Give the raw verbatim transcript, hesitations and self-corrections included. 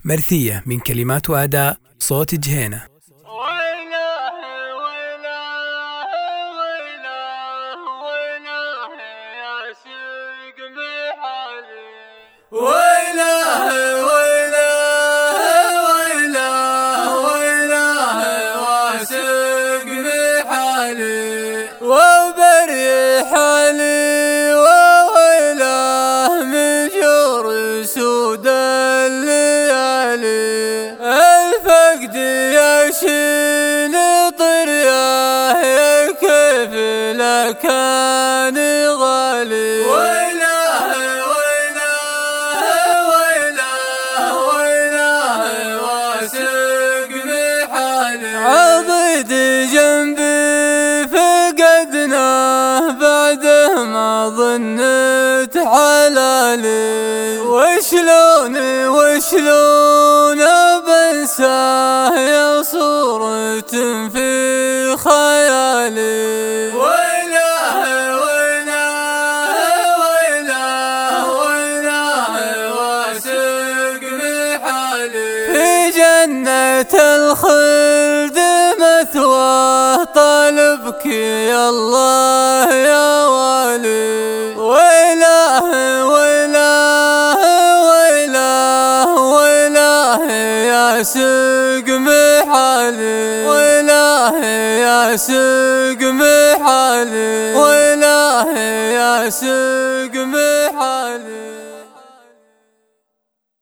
مرثية من كلمات وأداء صوت جهينة. وبري حالي وويله من جور سود الليالي، الفقد يشين طرياه يا كيف لكان غالي. ويله ويله ويله ويله واسق بحالي، عضد جنبي بعده ما ظنت حلالي، وشلون وشلون بنساه يا صورة في خيالي. ويله ويله ويله ويله واسق بحالي، في جنة الخلد مثواه طالبك يا الله يا والي. ويله ويله ويله ويله ياسق بحالي، ويله ياسق بحالي، ويله ياسق بحالي.